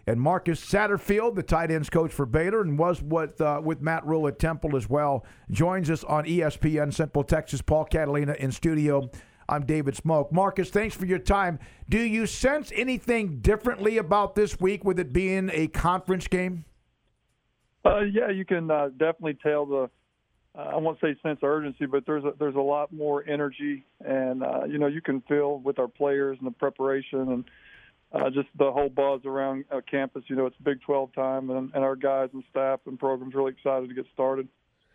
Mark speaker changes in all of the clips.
Speaker 1: And Marcus Satterfield, the tight ends coach for Baylor, and was with Matt Rhule at Temple as well, joins us on ESPN Central Texas. Paul Catalina in studio. I'm David Smoke. Marcus, thanks for your time. Do you sense anything differently about this week with it being a conference game?
Speaker 2: Yeah, you can definitely tell the I won't say sense of urgency, but there's a lot more energy, and you can feel with our players and the preparation and just the whole buzz around campus. It's Big 12 time, and our guys and staff and programs really excited to get started.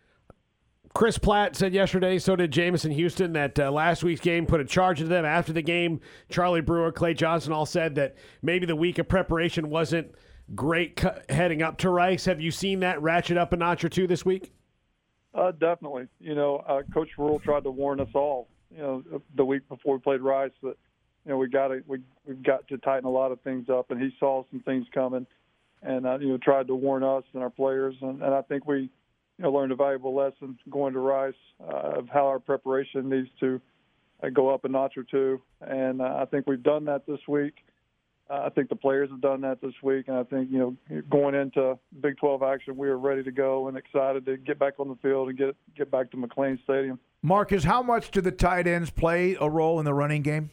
Speaker 3: Chris Platt said yesterday, so did Jamison Houston, that last week's game put a charge into them. After the game, Charlie Brewer, Clay Johnson all said that maybe the week of preparation wasn't great heading up to Rice. Have you seen that ratchet up a notch or two this week?
Speaker 2: Definitely. Coach Rhule tried to warn us all, the week before we played Rice that, we've got to tighten a lot of things up, and he saw some things coming and, tried to warn us and our players. And I think we, learned a valuable lesson going to Rice of how our preparation needs to go up a notch or two. And I think we've done that this week. I think the players have done that this week. And I think, going into Big 12 action, we are ready to go and excited to get back on the field and get back to McLean Stadium. Marcus,
Speaker 1: how much do the tight ends play a role in the running game?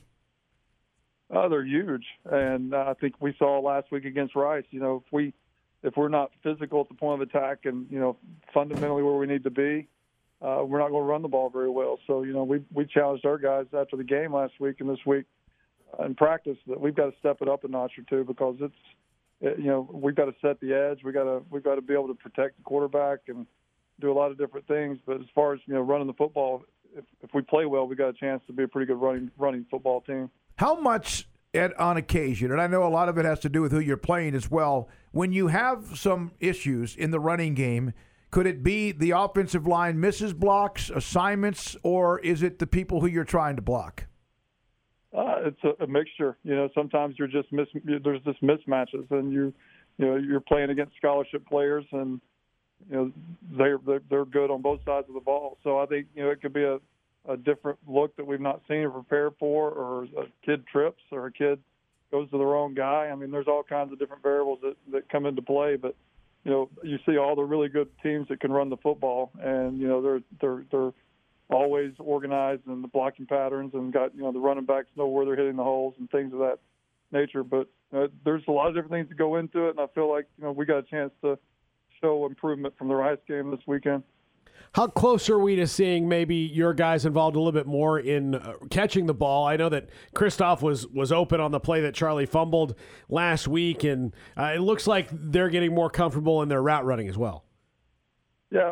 Speaker 2: They're huge. And I think we saw last week against Rice, if we're not physical at the point of attack and, fundamentally where we need to be, we're not going to run the ball very well. So, we challenged our guys after the game last week and this week in practice that we've got to step it up a notch or two because we've got to set the edge. We've got to be able to protect the quarterback and do a lot of different things. But as far as, running the football, if we play well, we've got a chance to be a pretty good running football team.
Speaker 1: How much on occasion, and I know a lot of it has to do with who you're playing as well, when you have some issues in the running game, could it be the offensive line misses blocks, assignments, or is it the people who you're trying to block?
Speaker 2: It's a mixture. Sometimes there's just mismatches, and you're playing against scholarship players, and they're good on both sides of the ball. So I think it could be a different look that we've not seen or prepared for, or a kid trips, or a kid goes to the wrong guy. I mean, there's all kinds of different variables that come into play. But you see all the really good teams that can run the football, and they're always organized in the blocking patterns and got the running backs know where they're hitting the holes and things of that nature. But there's a lot of different things that go into it, and I feel like we got a chance to show improvement from the Rice game this weekend.
Speaker 3: How close are we to seeing maybe your guys involved a little bit more in catching the ball? I know that Kristoff was open on the play that Charlie fumbled last week, and it looks like they're getting more comfortable in their route running as well.
Speaker 2: Yeah,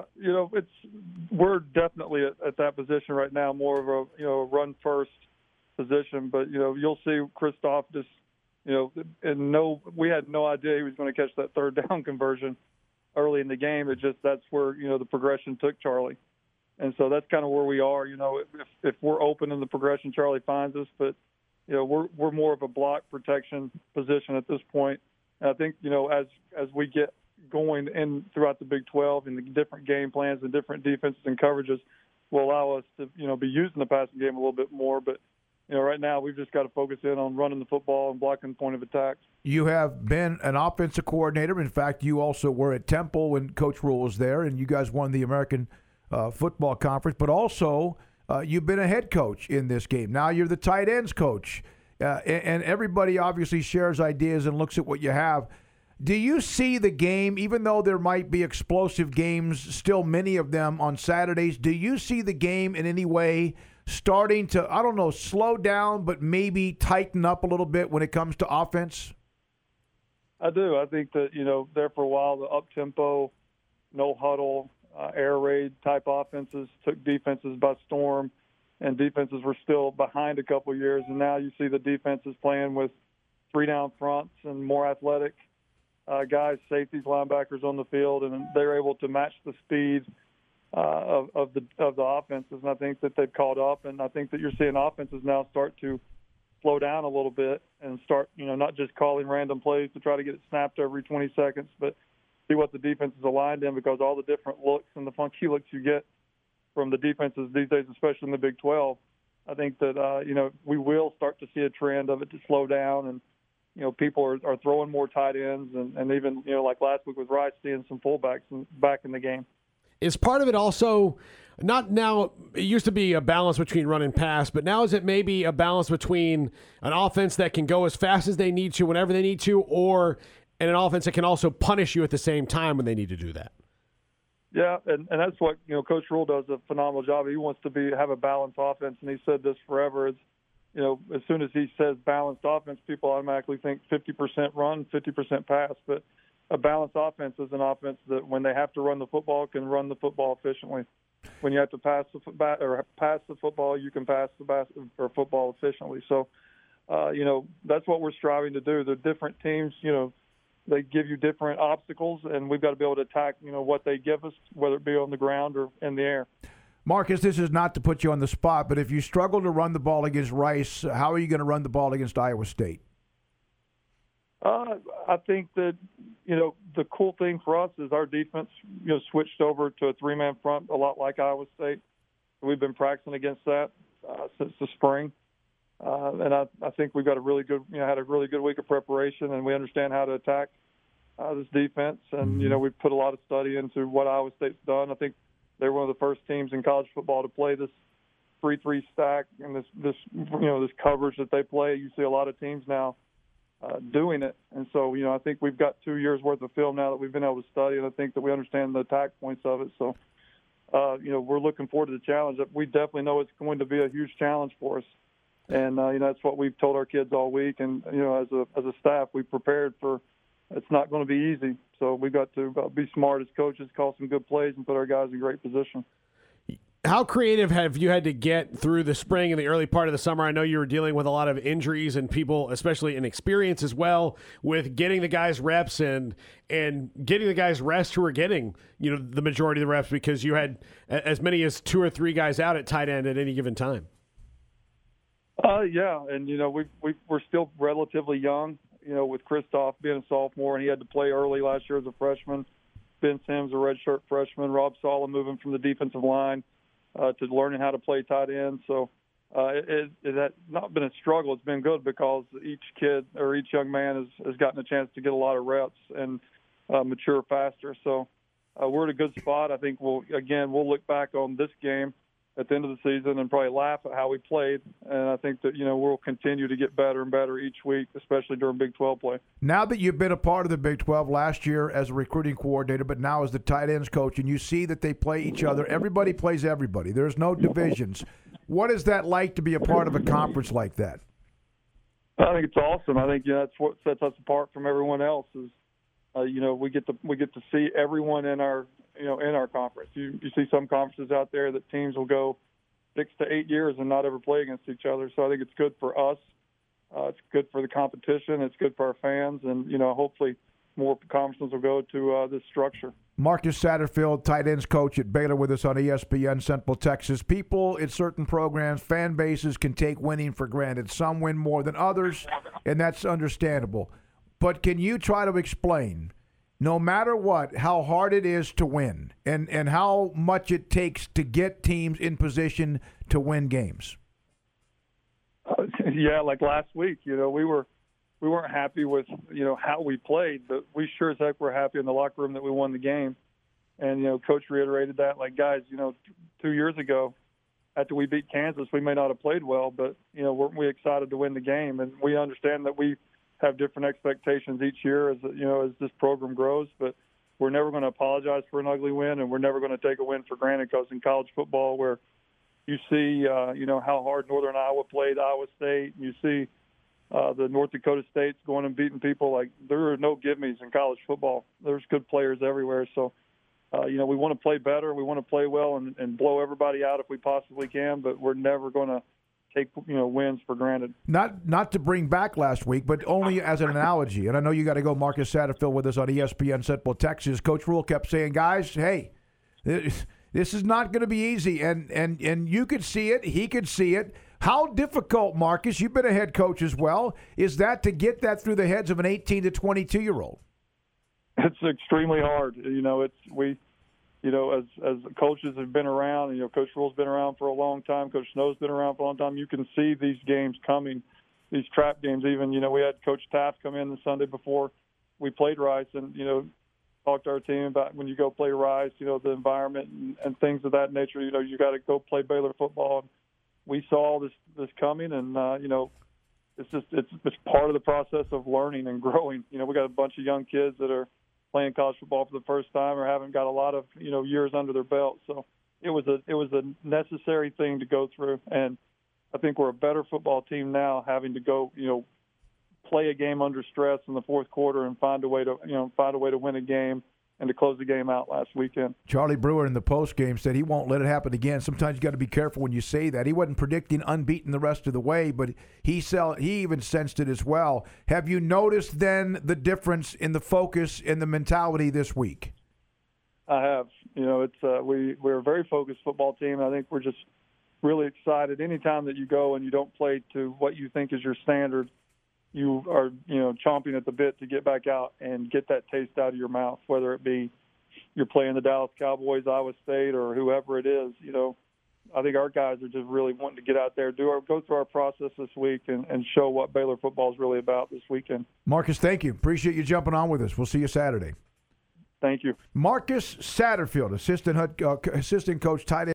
Speaker 2: we're definitely at that position right now, more of a run first position. But you'll see Kristoff just we had no idea he was going to catch that third down conversion early in the game. That's where the progression took Charlie, and so that's kind of where we are. If we're open in the progression, Charlie finds us, but we're more of a block protection position at this point. And I think as we get going in throughout the Big 12 and the different game plans and different defenses and coverages will allow us to be using the passing game a little bit more. But right now we've just got to focus in on running the football and blocking the point of attack.
Speaker 1: You have been an offensive coordinator. In fact, you also were at Temple when Coach Rhule was there, and you guys won the American Football Conference. But also, you've been a head coach in this game. Now you're the tight ends coach. And everybody obviously shares ideas and looks at what you have. Do you see the game, even though there might be explosive games, still many of them on Saturdays, do you see the game in any way starting to, slow down, but maybe tighten up a little bit when it comes to offense?
Speaker 2: I do. I think that, there for a while, the up-tempo, no-huddle, air raid type offenses took defenses by storm, and defenses were still behind a couple of years. And now you see the defenses playing with three-down fronts and more athletic guys, safeties, linebackers on the field, and they're able to match the speed of the offenses. And I think that they've caught up, and I think that you're seeing offenses now start to slow down a little bit and start, not just calling random plays to try to get it snapped every 20 seconds, but see what the defense is aligned in, because all the different looks and the funky looks you get from the defenses these days, especially in the Big 12, I think that, we will start to see a trend of it to slow down and, people are throwing more tight ends, and even, like last week with Rice, seeing some fullbacks back in the game.
Speaker 3: Is part of it also not now? It used to be a balance between run and pass, but now is it maybe a balance between an offense that can go as fast as they need to, whenever they need to, and an offense that can also punish you at the same time when they need to do that?
Speaker 2: Yeah, and that's what Coach Rule does a phenomenal job. He wants to have a balanced offense, and he said this forever. It's, as soon as he says balanced offense, people automatically think 50% run, 50% pass. But a balanced offense is an offense that, when they have to run the football, can run the football efficiently. When you have to pass the football, you can pass the football efficiently. So, that's what we're striving to do. The different teams, they give you different obstacles, and we've got to be able to attack, what they give us, whether it be on the ground or in the air.
Speaker 1: Marcus, this is not to put you on the spot, but if you struggle to run the ball against Rice, how are you going to run the ball against Iowa State?
Speaker 2: I think that, the cool thing for us is our defense, switched over to a three-man front, a lot like Iowa State. We've been practicing against that since the spring. And I think we've got had a really good week of preparation, and we understand how to attack this defense. And, we've put a lot of study into what Iowa State's done. I think they're one of the first teams in college football to play this 3-3 stack and this coverage that they play. You see a lot of teams now doing it. And so, I think we've got 2 years worth of film now that we've been able to study, and I think that we understand the attack points of it. So, we're looking forward to the challenge. We definitely know it's going to be a huge challenge for us. And, that's what we've told our kids all week. And, as a staff, we've prepared for it's not going to be easy. So we've got to be smart as coaches, call some good plays, and put our guys in great position.
Speaker 3: How creative have you had to get through the spring and the early part of the summer? I know you were dealing with a lot of injuries and people, especially in experience as well, with getting the guys reps and getting the guys rest who are getting, the majority of the reps, because you had as many as 2 or 3 guys out at tight end at any given time.
Speaker 2: Yeah, and we're still relatively young. With Kristoff being a sophomore, and he had to play early last year as a freshman. Ben Sims, a redshirt freshman. Rob Sala moving from the defensive line to learning how to play tight end. So it has not been a struggle. It's been good because each kid or each young man has gotten a chance to get a lot of reps and mature faster. So we're in a good spot. I think we'll look back on this game at the end of the season and probably laugh at how we played. And I think that, we'll continue to get better and better each week, especially during Big 12 play.
Speaker 1: Now that you've been a part of the Big 12 last year as a recruiting coordinator, but now as the tight ends coach, and you see that they play each other, everybody plays everybody. There's no divisions. What is that like to be a part of a conference like that?
Speaker 2: I think it's awesome. I think that's what sets us apart from everyone else is, we get to see everyone in our conference. You see some conferences out there that teams will go 6 to 8 years and not ever play against each other. So I think it's good for us. It's good for the competition. It's good for our fans. And, hopefully more conferences will go to this structure.
Speaker 1: Marcus Satterfield, tight ends coach at Baylor, with us on ESPN Central Texas. People in certain programs, fan bases can take winning for granted. Some win more than others, and that's understandable. But can you try to explain, no matter what, how hard it is to win and how much it takes to get teams in position to win games?
Speaker 2: Yeah, like last week, we weren't happy with, how we played, but we sure as heck were happy in the locker room that we won the game. And, Coach reiterated that, like, guys, 2 years ago, after we beat Kansas, we may not have played well, but, weren't we excited to win the game? And we understand that we have different expectations each year as this program grows, but we're never going to apologize for an ugly win, and we're never going to take a win for granted, because in college football, where you see how hard Northern Iowa played Iowa State, and you see the North Dakota States going and beating people, like, there are no give-me's in college football. There's good players everywhere. So we want to play better, we want to play well and blow everybody out if we possibly can, but we're never going to take wins for granted.
Speaker 1: Not to bring back last week, but only as an analogy. And I know you got to go, Marcus Satterfield, with us on ESPN Central Texas. Coach Rule kept saying, guys, hey, this is not going to be easy. And you could see it. He could see it. How difficult, Marcus, you've been a head coach as well, is that to get that through the heads of an 18 to 22-year-old?
Speaker 2: It's extremely hard. As coaches have been around, Coach Rule's been around for a long time, Coach Snow's been around for a long time, you can see these games coming these trap games. Even, we had Coach Taft come in the Sunday before we played Rice and, talk to our team about when you go play Rice, the environment and things of that nature. You got to go play Baylor football. And we saw this coming, and it's part of the process of learning and growing. We got a bunch of young kids that are playing college football for the first time or haven't got a lot of years under their belt. So it was a necessary thing to go through, and I think we're a better football team now, having to go play a game under stress in the fourth quarter and find a way to win a game and to close the game out last weekend.
Speaker 1: Charlie Brewer in the postgame said he won't let it happen again. Sometimes you got to be careful when you say that. He wasn't predicting unbeaten the rest of the way, but he even sensed it as well. Have you noticed then the difference in the focus and the mentality this week?
Speaker 2: I have. We're a very focused football team. I think we're just really excited. Anytime that you go and you don't play to what you think is your standard, you are, chomping at the bit to get back out and get that taste out of your mouth, whether it be you're playing the Dallas Cowboys, Iowa State, or whoever it is. I think our guys are just really wanting to get out there, go through our process this week and show what Baylor football is really about this weekend.
Speaker 1: Marcus, thank you. Appreciate you jumping on with us. We'll see you Saturday.
Speaker 2: Thank you.
Speaker 1: Marcus Satterfield, assistant coach, tight end.